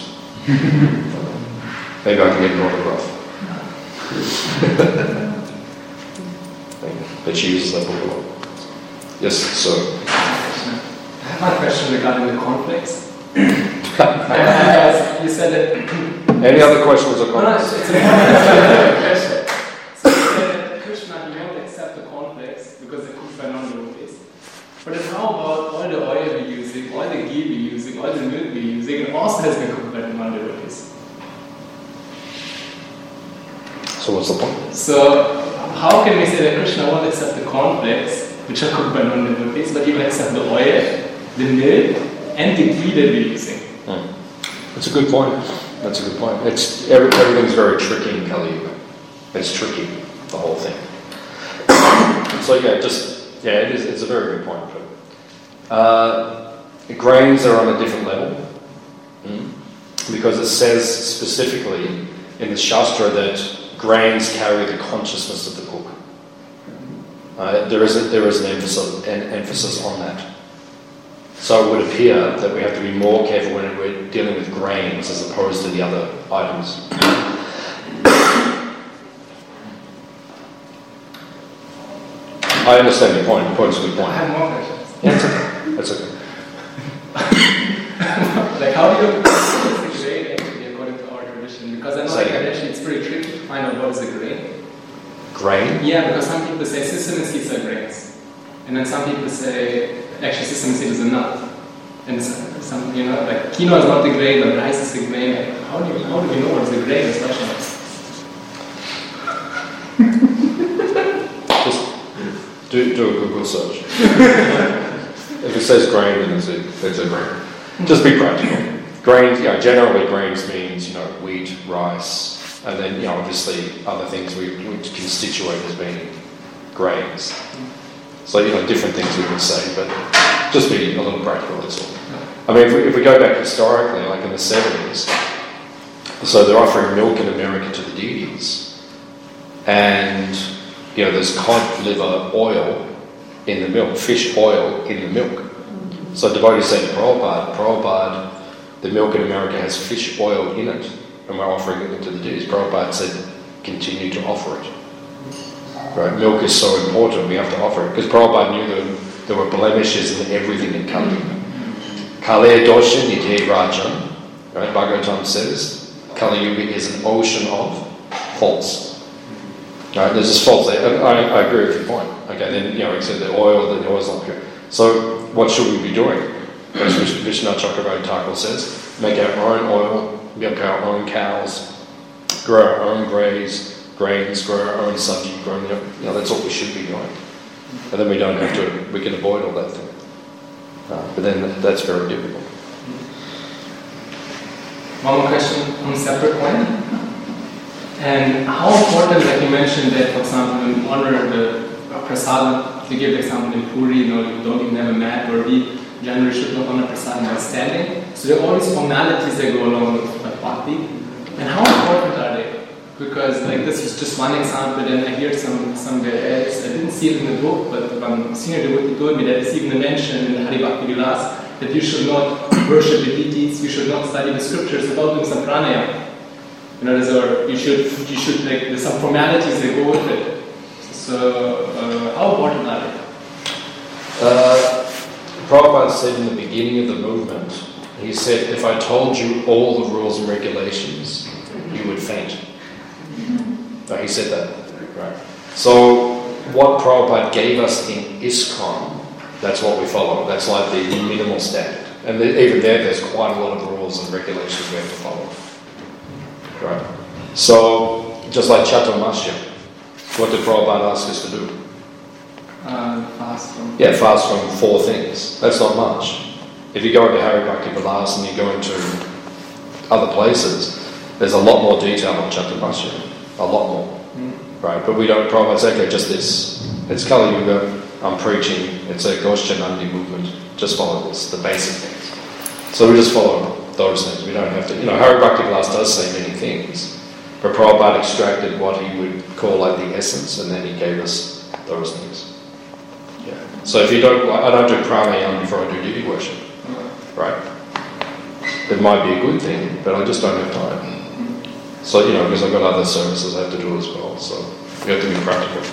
Maybe I can get an autograph. But she uses that book a lot. Yes, so. I have a question regarding the conflicts. You said that. Any other questions or No, comments? no, it's a question. So you said that Krishna, he won't accept the conflicts because they're cooked by non-devotees. But then how about all the oil we're using, all the ghee we're using, all the milk we're using, it also has been cooked by the non-devotees. So what's the point? So how can we say that Krishna won't accept the conflicts, which are cooked by non-devotees, but he will accept the oil, the milk, and the ghee that we're using? Hmm. That's a good point. That's a good point. It's every, everything's very tricky in Kali Yuga. It's tricky, the whole thing. So yeah, just yeah, it is. It's a very good point. But, uh, grains are on a different level mm, because it says specifically in the Shastra that grains carry the consciousness of the cook. Uh, there is a, there is an emphasis an emphasis on that. So it would appear that we have to be more careful when we're dealing with grains as opposed to the other items. I understand your point. Your point's a good point. I have more questions. Yeah, that's okay. That's okay. Like how do you what's the grain actually according to our tradition? that actually it's pretty tricky to find out what is a grain. Grain? Yeah, because some people say sesame seeds are grains, and then some people say actually sesame seed is a nut. And some, some you know, like quinoa is not a grain, but rice is a grain. Like, how do you how do we know what is a grain as Russians? Just do, do a Google search. If it says grain, then it's a, it's a grain. Just be practical. Grains, you know, generally grains means, you know, wheat, rice, and then, you know, obviously other things we would constitute as being grains. So, you know, different things we would say, but just be a little practical, that's all. I mean, if we, if we go back historically, like in the seventies, so they're offering milk in America to the deities, and, you know, there's cod liver oil in the milk, fish oil in the milk. So devotees say to Prabhupada, Prabhupada, the milk in America has fish oil in it, and we're offering it to the deities. Prabhupada said, continue to offer it. Right? Milk is so important, we have to offer it. Because Prabhupada knew that there were blemishes in everything in Kali. Kaliya dosha nidhe rajan. Right? Bhagavatam says, Kali Yuga is an ocean of faults. Right? There's just faults there. And I, I agree with your point. Okay, then, you know, he said the oil, the oil's not good. So, what should we be doing? As Vishwanath Chakravarti Thakur says, make our own oil, milk our own cows, grow our own grains, grains, grow our own sabji, grow, you know, that's what we should be doing. And then we don't have to, we can avoid all that thing. Uh, but then that's very difficult. One more question on a separate point. And how important, like you mentioned that, for example, in honor of the prasad, to give the example in Puri, you know, you don't even have a mat, or we generally should not honor prasad by standing. So there are all these formalities that go along with like, bhakti. And how important are they? Because like this is just one example, and I hear some somewhere else. I didn't see it in the book, but one senior devotee told me that it's even mentioned in the Hari Bhakti Vilas that you should not worship the deities, you should not study the scriptures about doing some pranayama. You know, there's a, you should you should like there's some formalities that go with it. So uh, how important are they? Uh, Prabhupada said in the beginning of the movement, he said, if I told you all the rules and regulations, you would faint. No, he said that, right? So what Prabhupada gave us in ISKCON, that's what we follow. That's like the minimal standard. And the, even there, there's quite a lot of rules and regulations we have to follow. Right? So, just like Chaturmasya, what did Prabhupada ask us to do? Uh, fast from... Yeah, fast from four things. That's not much. If you go into Hari Bhakti Vilas and you go into other places, there's a lot more detail on Chaturmasya. A lot more. Mm. Right? But we don't, Prabhupada say, okay, just this. It's Kali Yuga, I'm preaching, it's a Gosjanandi movement. Just follow this, the basic things. So we just follow those things. We don't have to, you know, Hari Bhakti Vilas does say many things, but Prabhupada extracted what he would call like the essence, and then he gave us those things. Yeah. So if you don't, like, I don't do pranayama before I do deity worship, right? It might be a good thing, but I just don't have time. So, you know, because I've got other services I have to do as well, so you have to be practical.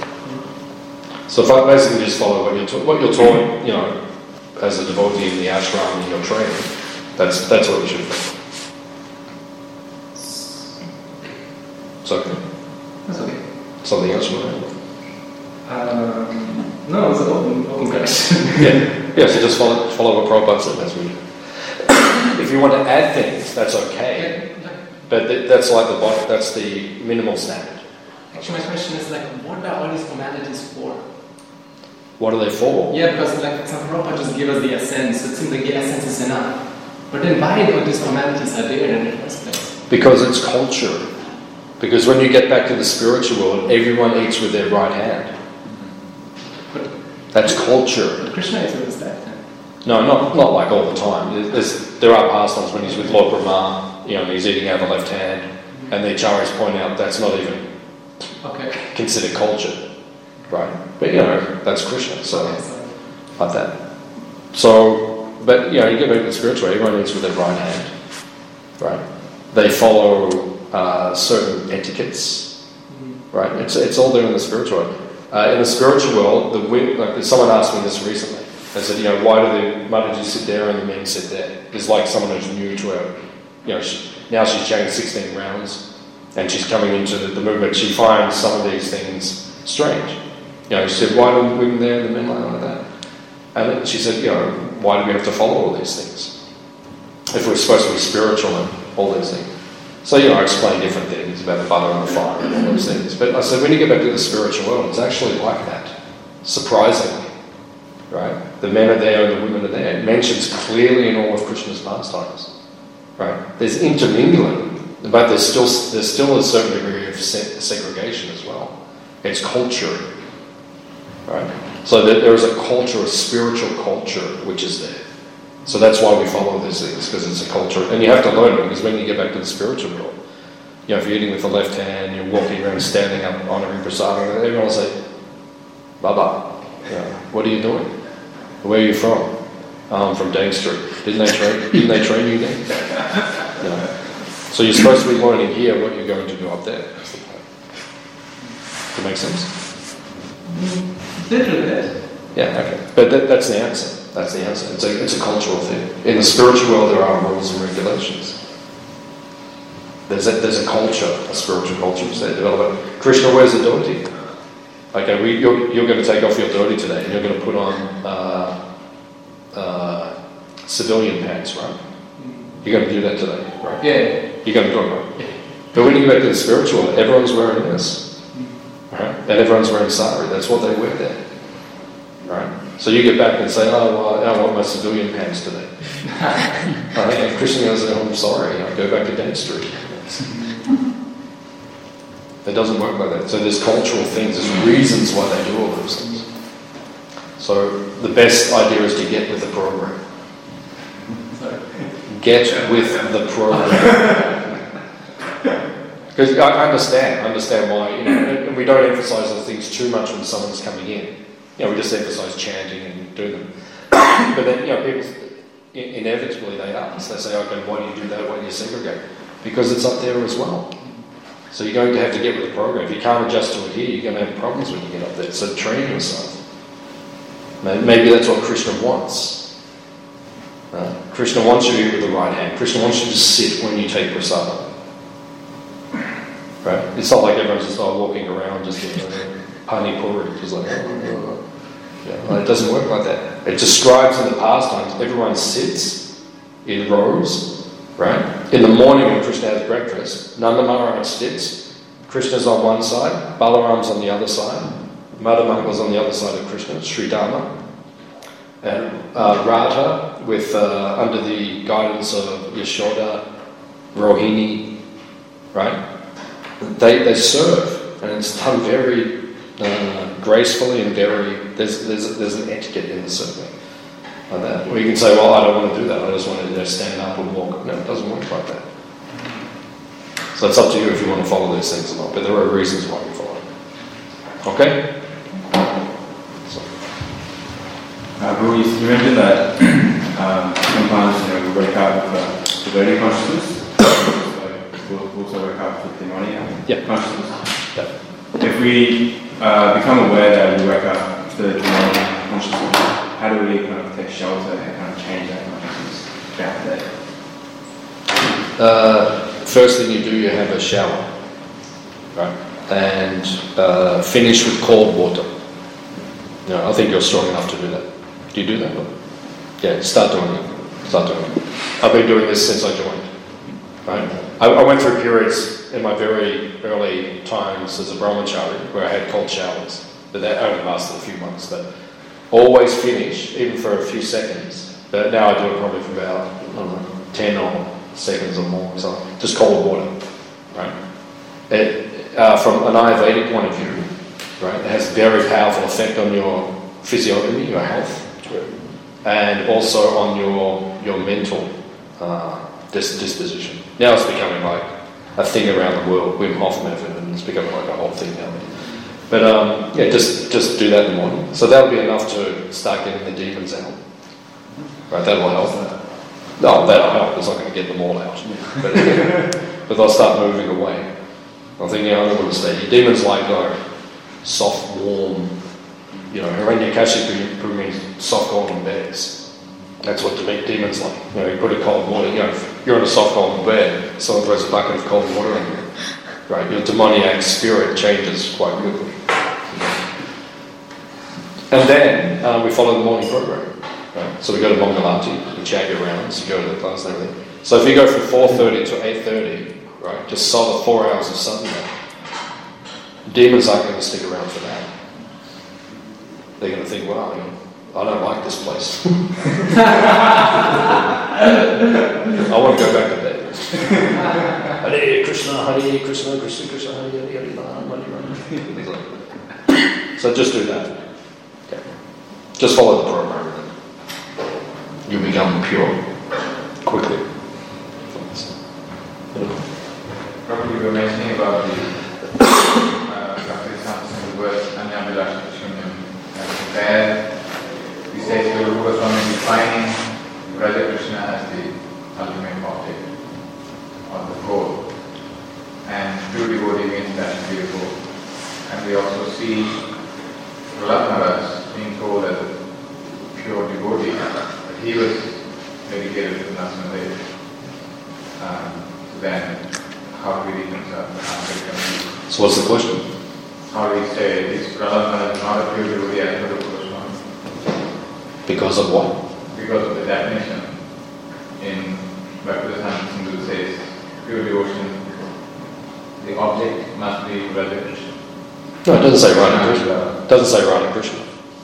So if I basically just follow what you're, ta- what you're taught, you know, as a devotee in the ashram in your training, that's that's what you should follow. It's okay. That's okay. Something else you want to add? Um, no, it's an open, open question. Yeah, yeah. So just follow follow what Prabhupada said. That's what you do. If you want to add things, that's okay. But th- that's like the bottom, that's the minimal standard. Actually, my question is like, what are all these formalities for? What are they for? Yeah, because like some Prabhupada just gave us the essence, so it seems like the essence is enough. But then why all these formalities are there in the first place? Because it's culture. Because when you get back to the spiritual world, everyone eats with their right hand. But That's culture. But Krishna is with that. No, not not like all the time. There's, there are pastimes when he's with Lord Brahma, you know, and he's eating out of the left hand, and the acharyas point out that's not even Okay. considered culture, right? But you know, that's Krishna, so Okay, sorry. like that. So, but you know, you get back to the spiritual, everyone eats with their right hand, right? They follow uh, certain etiquettes, right? It's it's all there in the spiritual world. Uh, in the spiritual world, the women, like someone asked me this recently. They said, you know, why do the Mataji sit there and the men sit there? It's like someone who's new to her. You know, she, now she's chanted sixteen rounds. and she's coming into the, the movement, she finds some of these things strange. You know, she said, why do women there and the men like that? And then she said, you know, why do we have to follow all these things? If we're supposed to be spiritual and all these things. So, you know, I explained different things about the butter and the fire and all those things. But I said, when you get back to the spiritual world, it's actually like that, surprisingly. Right? The men are there and the women are there. It mentions clearly in all of Krishna's pastimes. Right? There's intermingling, but there's still there's still a certain degree of se- segregation as well. It's culture. Right? So that there is a culture, a spiritual culture, which is there. So that's why we follow these things, because it's a culture. And you have to learn it, because when you get back to the spiritual world, you know, if you're eating with the left hand, you're walking around standing up, honouring prasadam, everyone will say, Baba, you know, what are you doing? Where are you from? Um, from Dane Street. Didn't they train, didn't they train you there? You know. So you're supposed to be learning here what you're going to do up there. That's the point. Does that make sense? Little bit. Yeah, okay. But that, that's the answer. That's the answer. It's a, it's a cultural thing. In the spiritual world, there are rules and regulations. There's a, there's a culture, a spiritual culture which they develop. Krishna wears a dhoti. Okay, we, you're, you're going to take off your dhoti today, and you're going to put on uh, uh, civilian pants, right? You're going to do that today, right? Yeah. You're going to do it, right? Yeah. But when you get back to the spiritual world, everyone's wearing this, right? And everyone's wearing sari. That's what they wear there, right? So you get back and say, oh, well, I want my civilian pants today. uh, and Krishna goes, oh, I'm sorry, I'll go back to Dane Street. It doesn't work like that. So there's cultural things, there's reasons why they do all those things. So the best idea is to get with the program. Get with the program. Because I understand, I understand why, you know, and we don't emphasise those things too much when someone's coming in. You know, we just emphasise chanting and doing them. But then, you know, people, inevitably they ask. They say, okay, why do you do that? Why do you segregate? Because it's up there as well. So you're going to have to get with the program. If you can't adjust to it here, you're going to have problems when you get up there. So train yourself. Maybe that's what Krishna wants. Uh, Krishna wants you to eat with the right hand. Krishna wants you to sit when you take prasadam. Right? It's not like everyone's just oh, walking around just you know, pani puri. Just like, oh, oh. Yeah, well, it doesn't work like that. It describes in the pastimes, everyone sits in rows, right? In the morning when Krishna has breakfast, Nanda Maharaj sits, Krishna's on one side, Balaram's on the other side, Madhamanga's on the other side of Krishna, Sri Dharma, and uh, Radha with uh, under the guidance of Yashoda, Rohini, right? They they serve, and it's done very uh, gracefully and very. There's there's there's an etiquette in the serving like that. Where you can say, well, I don't want to do that. I just want to you know, stand up and walk. No, it doesn't work like that. So it's up to you if you want to follow these things or not. But there are reasons why you follow it. Okay. So. Uh, but you mentioned that um, sometimes you know we wake up with uh, devotee consciousness. We'll also wake up with the Dimoniya yeah. consciousness. Yeah. If we uh, become aware that we wake up with the Dimoniya consciousness, how do we kind of take shelter and kind of change that consciousness throughout the day? Uh, first thing you do, you have a shower, right? And uh, finish with cold water. You know, I think you're strong enough to do that. Do you do that? Yeah, start doing it. Start doing it. I've been doing this since I joined. Right? I, I went through periods in my very early times as a brahmachari where I had cold showers, but that only lasted a few months. But always finish, even for a few seconds. But now I do it probably for about I don't know, ten or seconds or more. So just cold water, right? It, uh, from an Ayurvedic point of view, right, it has a very powerful effect on your physiognomy, your health, and also on your your mental uh, dis- disposition. Now it's becoming like a thing around the world, Wim Hof method, and it's becoming like a whole thing now. But um, yeah, just just do that in the morning. So that'll be enough to start getting the demons out. Right, that'll help. No, that'll help. It's not going to get them all out, but, but they'll start moving away. I'm thinking, I don't want to stay here. Demons like like soft, warm. You know, Hiranyakashipu means soft golden beds. That's what demons like. You know, you put a cold water, you know, if you're in a soft golden bed, someone throws a bucket of cold water in you. right? Your demoniac spirit changes quite quickly. And then um, we follow the morning program. Right? So we go to Mongalati, we chant your rounds, you go to the class and everything. So if you go from four thirty to eight thirty, right, just solid four hours of sadhana, demons aren't going to stick around for that. They're going to think, wow, you know, I don't like this place. I want to go back to bed. Hare Krishna, Hare Krishna, Krishna Krishna, Hare Hare, Hare Ram, Hare Ram. Things like that. So just do that. Okay. Just follow the program. You become pure quickly. Probably you were mentioning about the practice in the words Anyabilash Shunyam. And there we say Sri Rupa Goswami defining Raja Krishna as the ultimate object or the goal. And true devotee means that should be the goal. And we also see Prahlad Maharaj being told as a pure devotee. He was dedicated to Narasimha. Um, so then, how do we reconcile? How do we reconcile? So what's the question? How do we say is Prahlad Maharaj not a pure devotee as Rupa Goswami? Because of what? Because of the definition in Bhaktivedanta Sindhu says pure devotion, the object must be Radha Krishna. No, it doesn't say Radha Krishna. It doesn't say Radha Krishna.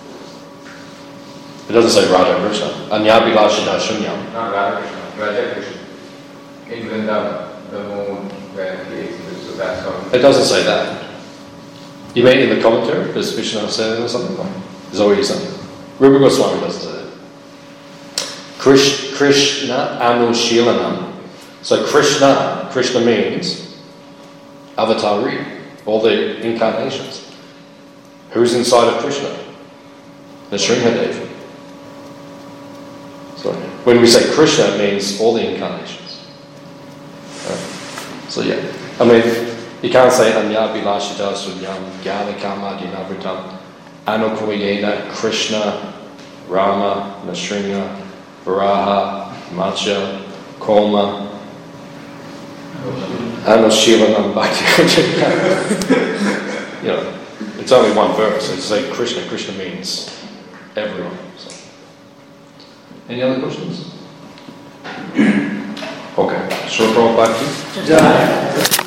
It doesn't say Radha Krishna. Anyabilashina Shunyam. Not Radha Krishna, Radha Krishna. In Vrindavan, the moon where he exists, so that's how. It doesn't say that. You mean in the commentary? Does Krishna say that or something? Is that what you're saying? Rupa Goswami doesn't say that. Krish, Krishna Anushilanam. So Krishna, Krishna means avatari, all the incarnations. Who's inside of Krishna? Nrsimhadev. So when we say Krishna, it means all the incarnations. Right? So yeah, I mean, you can't say Anya Bilashita Sunyam Gyana Kama Dinavritam Anukuyena Krishna Rama Nrsimha Varaha Matsya Koma Anushilanam Bhakti. You know, it's only one verse. It's say Krishna. Krishna means everyone. So. Any other questions? Okay. Short Prabhupada.